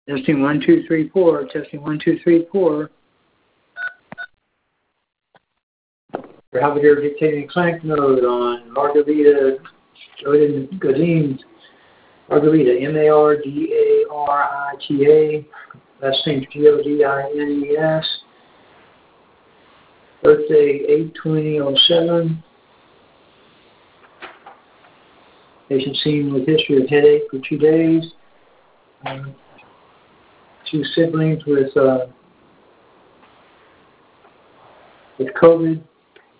Testing 1, 2, 3, 4. Testing 1, 2, 3, 4. For Halberdier dictating clank mode on Margarita Godin's Margarita, Mardarita. Last name Godines. Birthday 8/20/07. Patient seen with history of headache for 2 days. 2 siblings with COVID.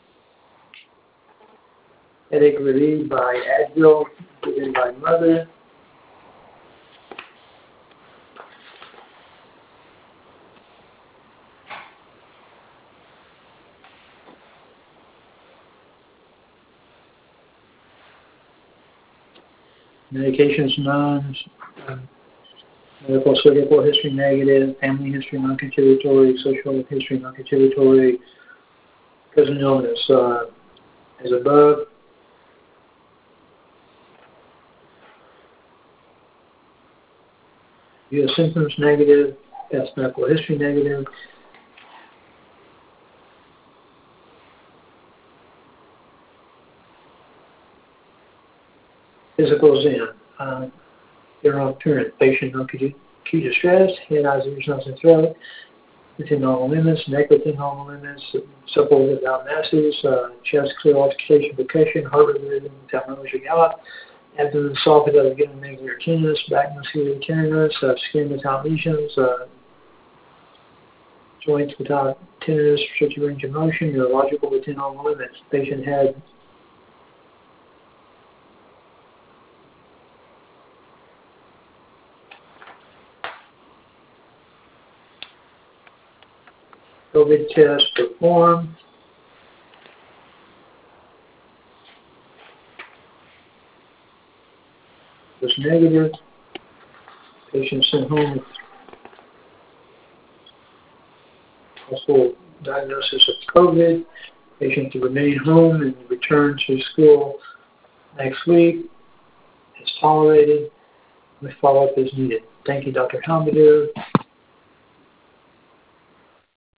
Headache relieved by Advil given by mother. Medications none. Medical surgical history negative. Family history non-contributory. Social history non-contributory. Present illness as above. U.S. symptoms negative. Past medical history negative. Physicals in. They're nocturnal. Patient no acute distress. Head, eyes, ears, nose, and throat. Within normal limits. Neck within normal limits. Supple without masses. Chest clear auscultation, percussion. Heart rhythm without noise or gallop. Abdomen soft without beginning negative tenderness. Back muscular tenderness. Skin without lesions. Joints without tenderness. Restricted range of motion. Neurological within normal limits. Patient had COVID test performed. Was negative. Patient sent home with possible diagnosis of COVID. Patient to remain home and return to school next week. Is tolerated. We follow up as needed. Thank you, Dr. Halberdier.